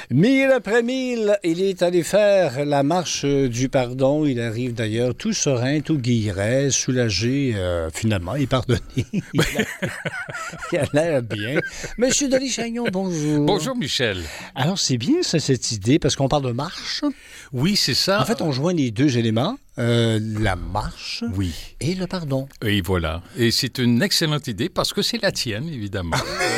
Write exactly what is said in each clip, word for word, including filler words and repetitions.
Mille après mille, il est allé faire la marche du pardon. Il arrive d'ailleurs tout serein, tout guilleret, soulagé. Euh, finalement, il est pardonné. il, a, il a l'air bien. Monsieur Delis-Chagnon, bonjour. Bonjour, Michel. Alors, c'est bien ça, cette idée, parce qu'on parle de marche. Oui, c'est ça. En fait, on joint les deux éléments. Euh, la marche oui. et le pardon. Et voilà. Et c'est une excellente idée parce que c'est la tienne, évidemment.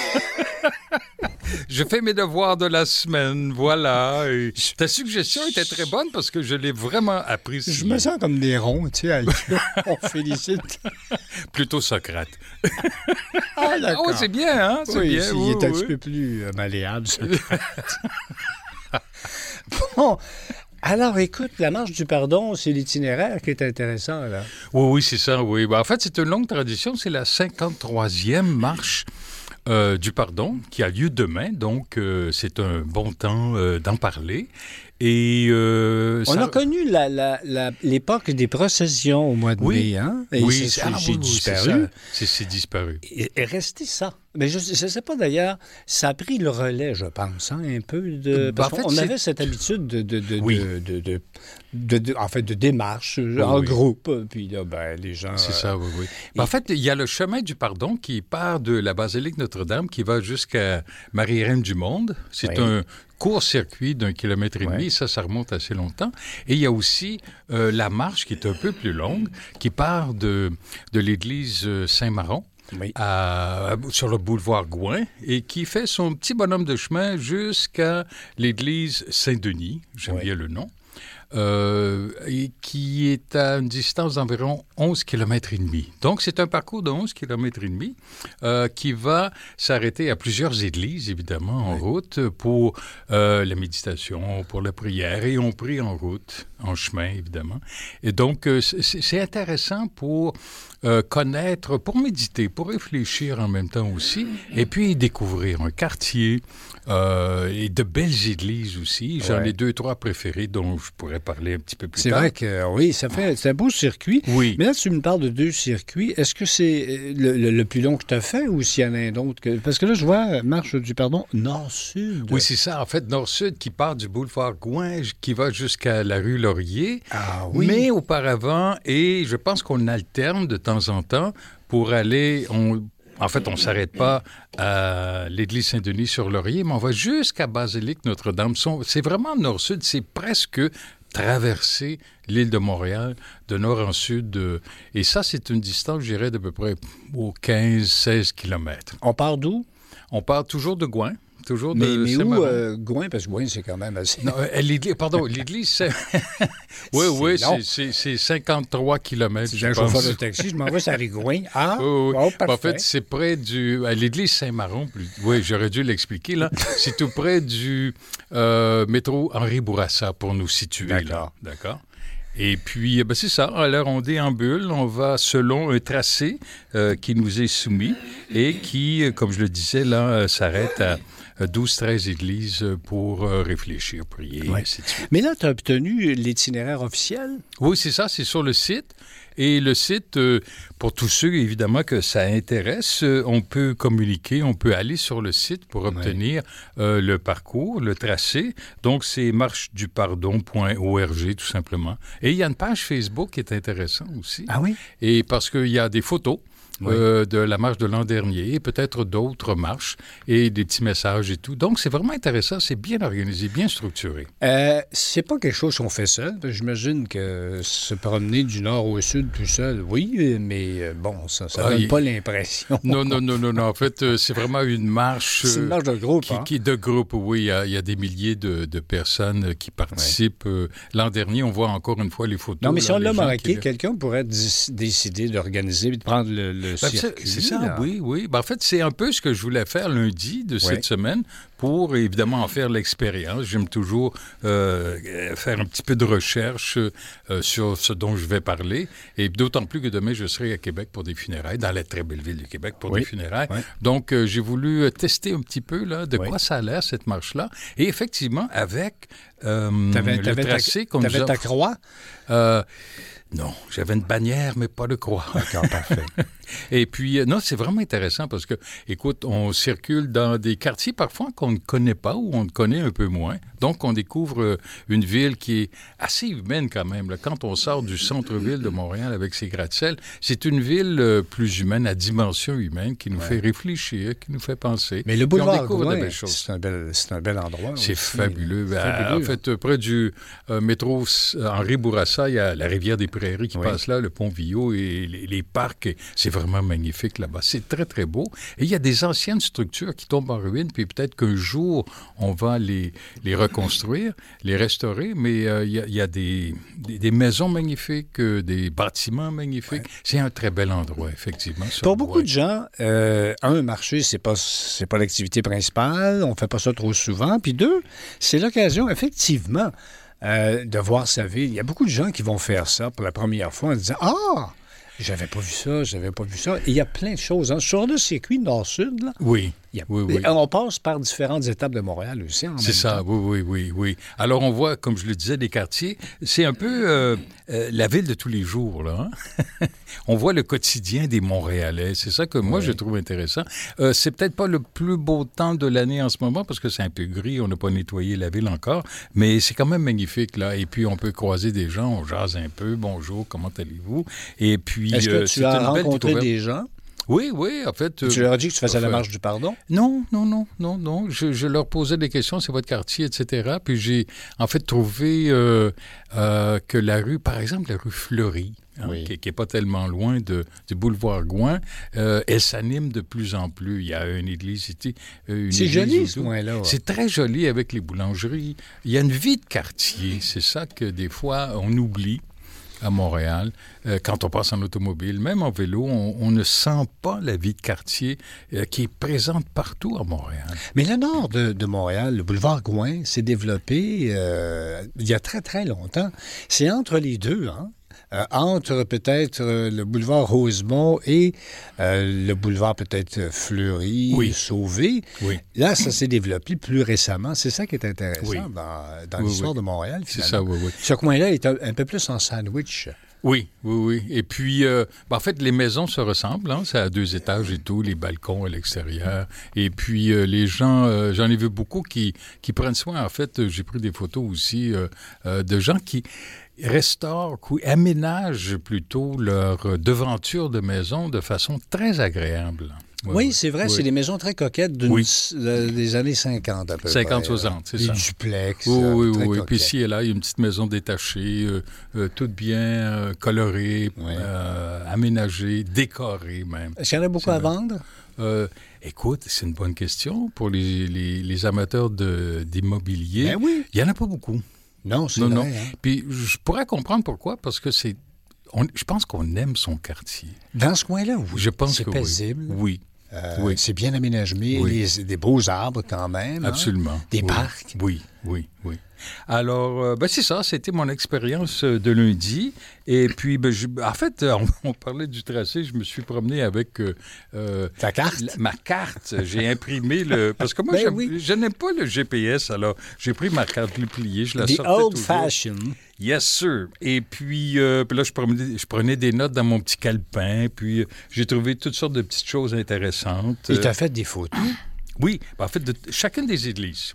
Je fais mes devoirs de la semaine, voilà. Et ta suggestion était très bonne parce que je l'ai vraiment appréciée. Je me sens comme des ronds, tu sais, on félicite. Plutôt Socrate. Ah, d'accord. Oh, c'est bien, hein? C'est oui, bien. il oui, est un oui. petit peu plus euh, malléable, Socrate. Bon... Alors, écoute, la marche du pardon, c'est l'itinéraire qui est intéressant, là. Oui, oui, c'est ça, oui. Ben, en fait, c'est une longue tradition. C'est la cinquante-troisième marche euh, du pardon qui a lieu demain. Donc, euh, c'est un bon temps euh, d'en parler. Et euh, On ça... a connu la, la, la, l'époque des processions au mois de oui. mai, hein? Et oui, c'est, c'est, ah, c'est oui, disparu. Oui, c'est, c'est, c'est disparu. Et, et resté ça. Mais je ne sais pas d'ailleurs, ça a pris le relais, je pense, hein, un peu de. Parce ben, en fait, qu'on c'est... avait cette habitude de, de, de, oui. de, de, de, de, de, en fait, de démarche oui, en oui. groupe. Puis là, ben, les gens. C'est euh... ça, oui, oui. Ben, et... En fait, il y a le chemin du pardon qui part de la basilique Notre-Dame qui va jusqu'à Marie-Reine du Monde. C'est oui. un court circuit d'un kilomètre et demi, ouais. ça, ça remonte assez longtemps. Et il y a aussi euh, la marche qui est un peu plus longue, qui part de, de l'église Saint-Maron, oui. à, sur le boulevard Gouin, et qui fait son petit bonhomme de chemin jusqu'à l'église Saint-Denis, j'aime oui. bien le nom, euh, et qui est à une distance d'environ onze kilomètres et demi. Donc, c'est un parcours de onze kilomètres et demi euh, qui va s'arrêter à plusieurs églises, évidemment, en oui. route, pour euh, la méditation, pour la prière, et on prie en route, en chemin, évidemment. Et donc, euh, c'est, c'est intéressant pour euh, connaître, pour méditer, pour réfléchir en même temps aussi, et puis découvrir un quartier, euh, et de belles églises aussi. J'en ouais. ai deux, trois préférées dont je pourrais parler un petit peu plus c'est tard. C'est vrai que, oui, ça fait, c'est un beau circuit. Oui. Mais là, tu me parles de deux circuits. Est-ce que c'est le, le, le plus long que tu as fait ou s'il y en a un autre? Que... Parce que là, je vois Marche du pardon nord-sud. Oui, c'est ça. En fait, nord-sud qui part du boulevard Gouin, qui va jusqu'à la rue Laurier. Ah oui. Mais auparavant, et je pense qu'on alterne de temps en temps pour aller... On... En fait, on ne s'arrête pas à l'église Saint-Denis sur Laurier, mais on va jusqu'à Basilique Notre-Dame. C'est vraiment nord-sud, c'est presque traverser l'île de Montréal de nord en sud. Et ça, c'est une distance, je dirais, d'à peu près aux quinze seize kilomètres. On part d'où? On part toujours de Gouin. Toujours de mais mais où euh, Gouin? Parce que Gouin, c'est quand même assez... Non, euh, l'église, pardon, l'église, c'est... oui, c'est oui, c'est, c'est, c'est cinquante-trois kilomètres, si j'ai un chauffeur de taxi, je m'en vais sur Gouin. Ah, oui, oui. Oh, parfait. En fait, c'est près du... À l'église Saint-Maron, oui, j'aurais dû l'expliquer, là. C'est tout près du euh, métro Henri Bourassa, pour nous situer, D'accord. là. D'accord. Et puis, ben c'est ça. Alors, on déambule, on va selon un tracé euh, qui nous est soumis et qui, comme je le disais, là, euh, s'arrête à douze treize églises pour euh, réfléchir, prier, ouais. ainsi de suite. Mais là, tu as obtenu l'itinéraire officiel? Oui, c'est ça, c'est sur le site. Et le site, euh, pour tous ceux, évidemment, que ça intéresse, euh, on peut communiquer, on peut aller sur le site pour obtenir ouais. euh, le parcours, le tracé. Donc, c'est marche du pardon point org, tout simplement. Et il y a une page Facebook qui est intéressante aussi. Ah oui? Et parce qu'il y a des photos. Oui. Euh, de la marche de l'an dernier, et peut-être d'autres marches, et des petits messages et tout. Donc, c'est vraiment intéressant, c'est bien organisé, bien structuré. Euh, c'est pas quelque chose qu'on fait seul. J'imagine que se promener du nord au sud tout seul, oui, mais bon, ça ne donne ah, il... pas l'impression. Non, non, non, non, non. En fait, euh, c'est vraiment une marche... C'est une marche de groupe, qui, hein? qui De groupe, oui. Il y a, il y a des milliers de, de personnes qui participent. Ouais. Euh, l'an dernier, on voit encore une fois les photos. Non, mais si là, on l'a marqué, qui... quelqu'un pourrait d- décider d'organiser et de prendre le... le Ben, circuit, c'est, c'est ça, là. oui, oui. Ben, en fait, c'est un peu ce que je voulais faire lundi de cette ouais. semaine pour, évidemment, en faire l'expérience. J'aime toujours euh, faire un petit peu de recherche euh, sur ce dont je vais parler. Et d'autant plus que demain, je serai à Québec pour des funérailles, dans la très belle ville du Québec pour oui. des funérailles. Oui. Donc, euh, j'ai voulu tester un petit peu là, de oui. quoi ça a l'air, cette marche-là. Et effectivement, avec euh, t'avais, le t'avais tracé ta, qu'on t'avais nous ta offre. croix? Euh, Non, j'avais une bannière, mais pas de croix. D'accord, parfait. Et puis, euh, non, c'est vraiment intéressant parce que, écoute, on circule dans des quartiers parfois qu'on qu'on ne connaît pas ou on ne connaît un peu moins. Donc, on découvre une ville qui est assez humaine quand même. Là. Quand on sort du centre-ville de Montréal avec ses gratte-ciels, c'est une ville euh, plus humaine, à dimension humaine, qui nous ouais. fait réfléchir, qui nous fait penser. Mais le boulevard Gouin, c'est un, bel, c'est un bel endroit. C'est aussi. fabuleux. fabuleux. En fait, près du euh, métro Henri Bourassa, il y a la rivière des Prairies qui oui. passe là, le pont Villot et les, les parcs. C'est vraiment magnifique là-bas. C'est très, très beau. Et il y a des anciennes structures qui tombent en ruine, puis peut-être qu'un jour, on va les, les reconstruire, les restaurer, mais euh, il y a, il y a des, des, des maisons magnifiques, euh, des bâtiments magnifiques. Ouais. C'est un très bel endroit, effectivement. Pour beaucoup de gens, euh, un, marché, c'est pas, c'est pas l'activité principale, on fait pas ça trop souvent, puis deux, c'est l'occasion, effectivement, euh, de voir sa ville. Il y a beaucoup de gens qui vont faire ça pour la première fois en disant « Ah! » J'avais pas vu ça, j'avais pas vu ça. Et il y a plein de choses. Hein. Sur le circuit nord-sud, là, oui. Il y a... oui, oui. on passe par différentes étapes de Montréal aussi. En c'est même ça, temps. oui, oui, oui, oui. Alors, on voit, comme je le disais, des quartiers. C'est un peu euh, euh, la ville de tous les jours, là. Hein? On voit le quotidien des Montréalais. C'est ça que moi, oui. je trouve intéressant. Euh, c'est peut-être pas le plus beau temps de l'année en ce moment parce que c'est un peu gris, on n'a pas nettoyé la ville encore, mais c'est quand même magnifique, là. Et puis, on peut croiser des gens, on jase un peu. Bonjour, comment allez-vous? Et puis, Est-ce que euh, tu as rencontré des gens? Oui, oui, en fait... Tu leur as dit que tu faisais la marche du pardon? Non, non, non, non, non. Je, je leur posais des questions, c'est votre quartier, et cetera. Puis j'ai, en fait, trouvé euh, euh, que la rue, par exemple, la rue Fleury, hein, oui. qui n'est pas tellement loin de, du boulevard Gouin, euh, elle s'anime de plus en plus. Il y a une église ici. Une c'est église joli, ce coin-là. Ouais. C'est très joli avec les boulangeries. Il y a une vie de quartier. C'est ça que, des fois, on oublie. À Montréal, euh, quand on passe en automobile, même en vélo, on, on ne sent pas la vie de quartier euh, qui est présente partout à Montréal. Mais le nord de, de Montréal, le boulevard Gouin, s'est développé euh, il y a très, très longtemps. C'est entre les deux, hein? Euh, entre peut-être euh, le boulevard Rosemont et euh, le boulevard peut-être Fleury, oui. Sauvé. Oui. Là, ça s'est développé plus récemment. C'est ça qui est intéressant oui. dans, dans oui, l'histoire oui. de Montréal. C'est ça, oui, oui. Ce coin-là est un, un peu plus en sandwich. Oui, oui, oui. Et puis, euh, ben en fait, les maisons se ressemblent. Hein? C'est à deux étages et tout, les balcons à l'extérieur. Et puis, euh, les gens, euh, j'en ai vu beaucoup qui, qui prennent soin. En fait, j'ai pris des photos aussi euh, euh, de gens qui restaurent ou aménagent plutôt leur devanture de maison de façon très agréable. Oui, oui, c'est vrai, oui. C'est des maisons très coquettes d'une, oui. euh, des années cinquante à peu cinquante, près. soixante, c'est des ça. Des duplex. Oui, euh, oui, très oui. coquettes. Puis ici et là, il y a une petite maison détachée, euh, euh, toute bien euh, colorée, oui. euh, aménagée, décorée même. Est-ce qu'il y en a beaucoup c'est à vrai. vendre? Euh, écoute, c'est une bonne question pour les, les, les amateurs de, d'immobilier. Ben oui. Il n'y en a pas beaucoup. Non, c'est non, vrai. Non. Hein? Puis je pourrais comprendre pourquoi, parce que c'est... On, je pense qu'on aime son quartier. Dans ce coin-là, oui. Je pense c'est que paisible. Oui. oui. Euh, oui. C'est bien aménagé, oui. les, des beaux arbres quand même. Absolument. Hein? Des oui. parcs. Oui, oui, oui. Alors, euh, ben c'est ça, c'était mon expérience de lundi. Et puis, ben, je, en fait, on, on parlait du tracé, je me suis promené avec... Euh, Ta carte? La, ma carte. J'ai imprimé le... Parce que moi, ben oui. je n'aime pas le G P S, alors j'ai pris ma carte pliée, je la The sortais old toujours. fashion. Yes, sir. Et puis, euh, puis là, je prenais, je prenais des notes dans mon petit calepin, puis euh, j'ai trouvé toutes sortes de petites choses intéressantes. Et tu as fait des photos? Oui, ben, en fait, de chacune des églises.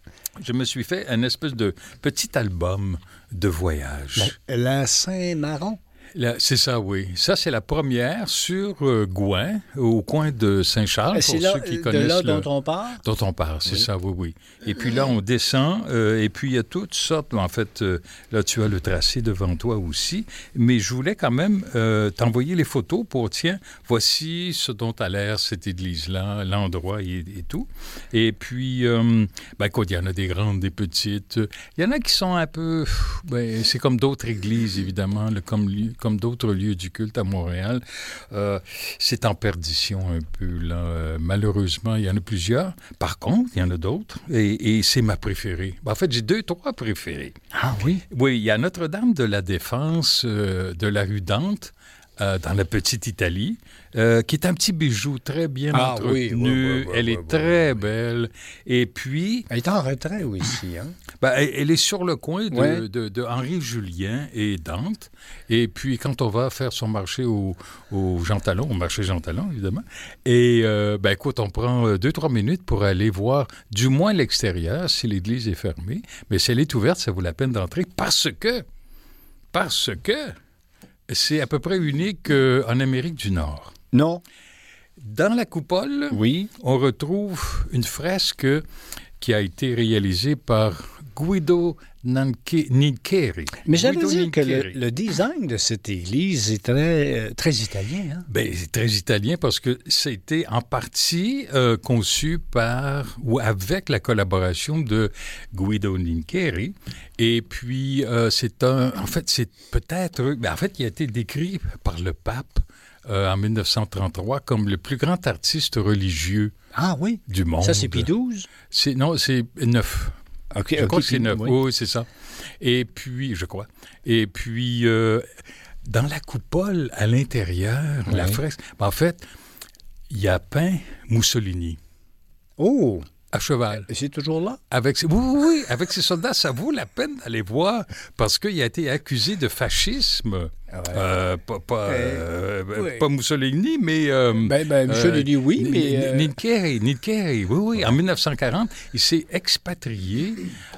Je me suis fait un espèce de petit album de voyage. La, la Saint-Maron? Là, c'est ça, oui. Ça, c'est la première sur euh, Gouin, au coin de Saint-Charles, c'est pour là, ceux qui de connaissent. C'est là le... dont on part? Dont on part, c'est oui. ça, oui, oui. Et puis là, on descend, euh, et puis il y a toutes sortes, en fait, euh, là, tu as le tracé devant toi aussi, mais je voulais quand même euh, t'envoyer les photos pour, tiens, voici ce dont a l'air cette église-là, l'endroit et, et tout. Et puis, euh, ben écoute, il y en a des grandes, des petites. Il y en a qui sont un peu, ben, c'est comme d'autres églises, évidemment, le, comme, comme d'autres lieux du culte à Montréal. Euh, c'est en perdition un peu, là. Euh, malheureusement, il y en a plusieurs. Par contre, il y en a d'autres, et, et c'est ma préférée. Ben, en fait, j'ai deux, trois préférées. Ah oui? Oui, il y a Notre-Dame de la Défense euh, de la rue Dante, euh, dans la petite Italie, euh, qui est un petit bijou très bien ah, entretenu. Oui, oui, oui, oui, Elle oui, est oui, très oui, belle. Et puis... Elle est en retrait aussi, hein? Ben, elle, elle est sur le coin de, Ouais. de, de Henri-Julien et Dante. Et puis, quand on va faire son marché au, au Jean Talon, au marché Jean Talon, évidemment, et euh, ben, écoute, on prend euh, deux, trois minutes pour aller voir du moins l'extérieur, si l'église est fermée. Mais si elle est ouverte, ça vaut la peine d'entrer parce que, parce que c'est à peu près unique euh, en Amérique du Nord. Non. Dans la coupole, Oui. on retrouve une fresque qui a été réalisée par Guido Nanche- Nincheri. Mais j'avais Guido dit que le, Nincheri. le design de cette église est très, euh, très italien. Hein? Ben, c'est très italien parce que c'était en partie euh, conçu par ou avec la collaboration de Guido Nincheri. Et puis, euh, c'est un... En fait, c'est peut-être... Ben, en fait, il a été décrit par le pape euh, en dix-neuf cent trente-trois comme le plus grand artiste religieux Ah oui? du monde. Ça, c'est Pie douze? C'est, non, c'est neuf. OK, Je OK, crois que c'est Pie- neuf. oui. Oui, oui, c'est ça. Et puis, je crois. Et puis, euh, dans la coupole, à l'intérieur, la Oui. fresque, ben, en fait, il a peint Mussolini Oh! à cheval. C'est toujours là? Avec ses, oui, oui, oui, avec ses soldats, ça vaut la peine d'aller voir parce qu'il a été accusé de fascisme. Ah ouais. Euh, pas, pas, euh, oui. pas Mussolini, mais... euh, Ben, ben, Michel euh, a dit oui, Ni- mais... Ni- euh, Nincheri, Nincheri, oui, oui. En dix-neuf cent quarante, il s'est expatrié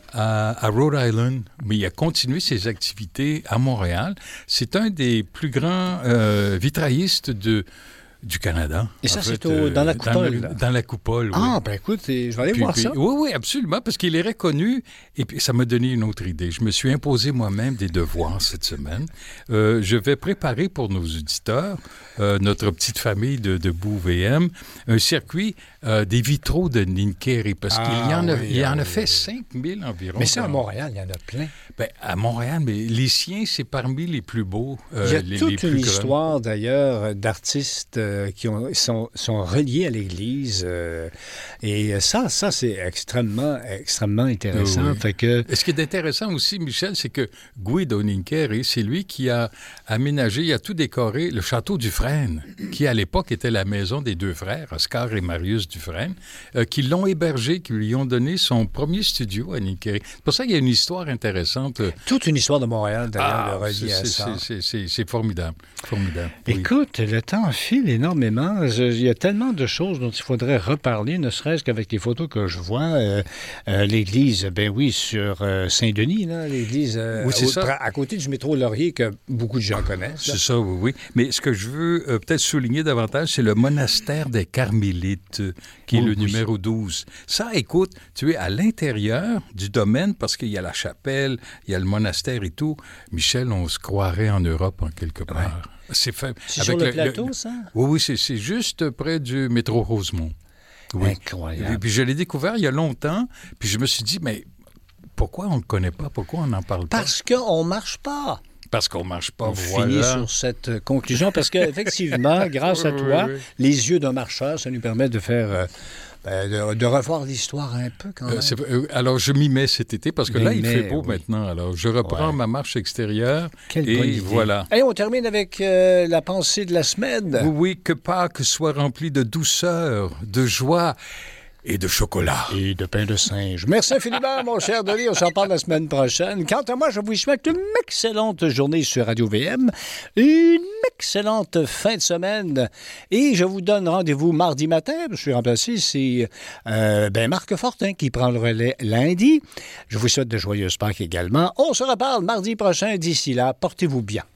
à, à Rhode Island, mais il a continué ses activités à Montréal. C'est un des plus grands euh, vitraillistes de, du Canada. Et ça, en c'est fait, au- dans la Dans, coupole, le- là. dans la coupole, oui. Ah, ben écoute, je vais aller Puis- voir puis- ça. Oui, oui, absolument, parce qu'il est reconnu. Et puis, ça m'a donné une autre idée. Je me suis imposé moi-même des devoirs cette semaine. Euh, je vais préparer pour nos auditeurs, euh, notre petite famille de, de Bou V M, un circuit euh, des vitraux de Nincheri, parce Ah, qu'il y en a, oui, il ah, en a oui, fait oui. cinq mille environ. Mais ça, à dans- Montréal, il y en a plein. Ben, à Montréal, mais les siens, c'est parmi les plus beaux. euh, Il y a les, toute les plus une grands. histoire, d'ailleurs, d'artistes euh, qui ont, sont, sont reliés à l'Église. euh, et ça, ça c'est extrêmement, extrêmement intéressant. Oui, oui. Fait que, Et ce qui est intéressant aussi, Michel, c'est que Guido Nincheri, c'est lui qui a aménagé, il a tout décoré, le château Dufresne, qui à l'époque était la maison des deux frères, Oscar et Marius Dufresne, euh, qui l'ont hébergé, qui lui ont donné son premier studio à Nincheri. C'est pour ça qu'il y a une histoire intéressante. euh, toute une histoire de Montréal, d'ailleurs, Ah, de reliée à c'est- ça. c'est- c'est- c'est- c'est formidable. Formidable. Oui. Écoute, le temps file énormément. Je- il y a tellement de choses dont il faudrait reparler, ne serait-ce qu'avec les photos que je vois. Euh, euh, l'église, ben oui, sur euh, Saint-Denis, là, l'église euh, Oui, c'est au- ça. pra- à côté du métro Laurier que beaucoup de gens connaissent. là. C'est ça, oui, oui. Mais ce que je veux euh, peut-être souligner davantage, c'est le monastère des Carmélites, euh, qui est Oui, le oui. numéro douze. Ça, écoute, tu es à l'intérieur du domaine parce qu'il y a la chapelle, il y a le monastère et tout. Michel, on se croirait en Europe en quelque part. C'est fait C'est avec sur le plateau, ça? Oui, oui, c'est, c'est juste près du métro Rosemont. Oui. Incroyable. Et puis je l'ai découvert il y a longtemps, puis je me suis dit, mais pourquoi on ne le connaît pas? Pourquoi on n'en parle pas? Parce qu'on ne marche pas. Parce qu'on ne marche pas, On voilà. finit sur cette euh, conclusion parce qu'effectivement, grâce à Oui, toi, oui, oui. les yeux d'un marcheur, ça nous permet de faire, euh, ben, de, de revoir l'histoire un peu quand même. Euh, c'est- euh, alors, je m'y mets cet été parce que Mais là, il mais, fait beau oui. maintenant. Alors, je reprends Ouais. ma marche extérieure. Quelle et bonne idée. voilà. Et on termine avec euh, la pensée de la semaine. Oui, oui, que Pâques soit rempli de douceur, de joie et de chocolat. Et de pain de singe. Merci infiniment, mon cher Denis. On s'en parle la semaine prochaine. Quant à moi, je vous souhaite une excellente journée sur Radio V M, une excellente fin de semaine. Et je vous donne rendez-vous mardi matin. Je suis remplacé, c'est euh, ben Marc Fortin qui prend le relais lundi. Je vous souhaite de joyeuses Pâques également. On se reparle mardi prochain. D'ici là, portez-vous bien.